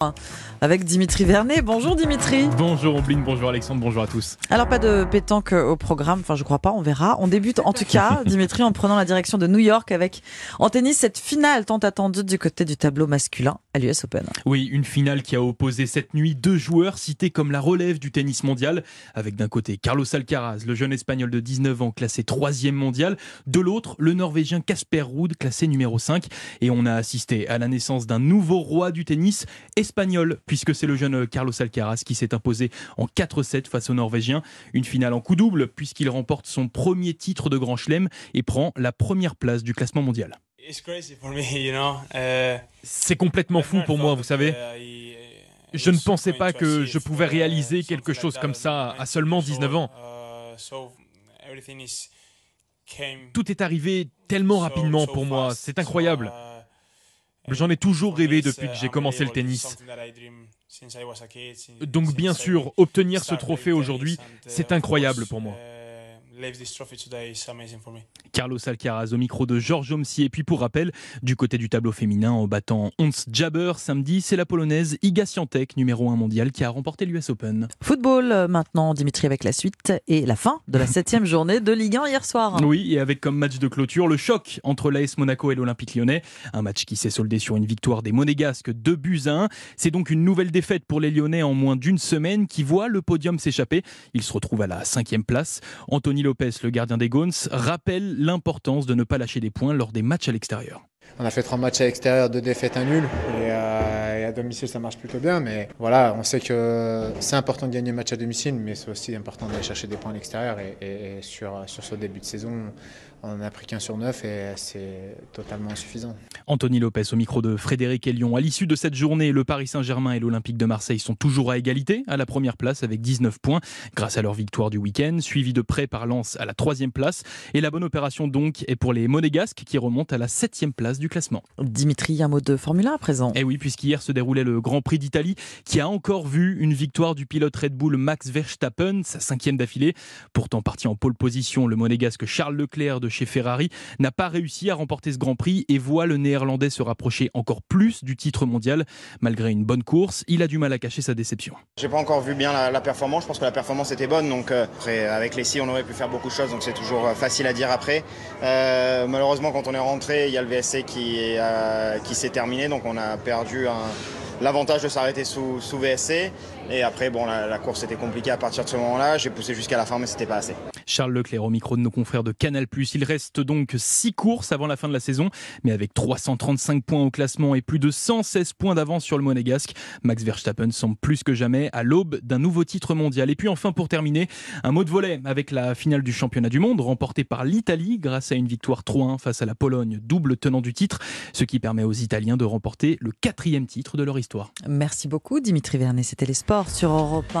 Avec Dimitri Vernet. Bonjour Dimitri. Bonjour Ombline, bonjour Alexandre, bonjour à tous. Alors pas de pétanque au programme, enfin je crois pas, on verra. On débute en tout cas, Dimitri, en prenant la direction de New York avec en tennis cette finale tant attendue du côté du tableau masculin à l'US Open. Oui, une finale qui a opposé cette nuit deux joueurs cités comme la relève du tennis mondial, avec d'un côté Carlos Alcaraz, le jeune espagnol de 19 ans classé 3e mondial, de l'autre le norvégien Casper Ruud classé numéro 5. Et on a assisté à la naissance d'un nouveau roi du tennis espagnol, puisque c'est le jeune Carlos Alcaraz qui s'est imposé en 4-7 face au Norvégien. Une finale en coup double, puisqu'il remporte son premier titre de Grand Chelem et prend la première place du classement mondial. C'est complètement fou pour moi, vous savez. Je ne pensais pas que je pouvais réaliser quelque chose comme ça à seulement 19 ans. Tout est arrivé tellement rapidement pour moi, c'est incroyable. J'en ai toujours rêvé depuis que j'ai commencé le tennis. Donc bien sûr, obtenir ce trophée aujourd'hui, c'est incroyable pour moi. Carlos Alcaraz au micro de Georges Omsi. Et puis pour rappel, du côté du tableau féminin, en battant Ons Jabeur samedi, c'est la Polonaise Iga Świątek, numéro 1 mondial, qui a remporté l'US Open. Football maintenant, Dimitri, avec la suite et la fin de la 7e journée de Ligue 1 hier soir. Oui, et avec comme match de clôture le choc entre l'AS Monaco et l'Olympique Lyonnais. Un match qui s'est soldé sur une victoire des Monégasques 2-1. C'est donc une nouvelle défaite pour les Lyonnais en moins d'une semaine qui voit le podium s'échapper. Ils se retrouvent à la 5e place. Anthony Lopez, le gardien des Gaunes, rappelle l'importance de ne pas lâcher des points lors des matchs à l'extérieur. On a fait 3 matchs à l'extérieur, 2 défaites, 1 nul. Et à domicile, ça marche plutôt bien. Mais voilà, on sait que c'est important de gagner un match à domicile, mais c'est aussi important d'aller chercher des points à l'extérieur. Et sur ce début de saison, on n'a pris qu'un sur 9 et c'est totalement insuffisant. Anthony Lopez au micro de Frédéric Elion. À l'issue de cette journée, le Paris Saint-Germain et l'Olympique de Marseille sont toujours à égalité, à la première place avec 19 points, grâce à leur victoire du week-end, suivi de près par Lens à la 3e place. Et la bonne opération donc est pour les Monégasques qui remontent à la 7e place du classement. Dimitri, un mot de Formule 1 à présent. Et oui, puisqu'hier se déroulait le Grand Prix d'Italie, qui a encore vu une victoire du pilote Red Bull Max Verstappen, sa 5e d'affilée. Pourtant parti en pole position, le Monégasque Charles Leclerc de chez Ferrari n'a pas réussi à remporter ce Grand Prix et voit le Néerlandais se rapprocher encore plus du titre mondial. Malgré une bonne course, il a du mal à cacher sa déception. J'ai pas encore vu bien la performance, je pense que la performance était bonne, donc après, avec les scies on aurait pu faire beaucoup de choses, donc c'est toujours facile à dire après. Malheureusement quand on est rentré, il y a le VSC qui s'est terminé, donc on a perdu l'avantage de s'arrêter sous VSC. Et après, bon, la course était compliquée à partir de ce moment-là. J'ai poussé jusqu'à la fin, mais c'était pas assez. Charles Leclerc au micro de nos confrères de Canal+. Il reste donc 6 courses avant la fin de la saison, mais avec 335 points au classement et plus de 116 points d'avance sur le Monégasque, Max Verstappen semble plus que jamais à l'aube d'un nouveau titre mondial. Et puis enfin, pour terminer, un mot de volley avec la finale du championnat du monde remportée par l'Italie grâce à une victoire 3-1 face à la Pologne, double tenant du titre, ce qui permet aux Italiens de remporter le 4e titre de leur histoire. Merci beaucoup Dimitri Vernet, c'était les sports sur Europe 1.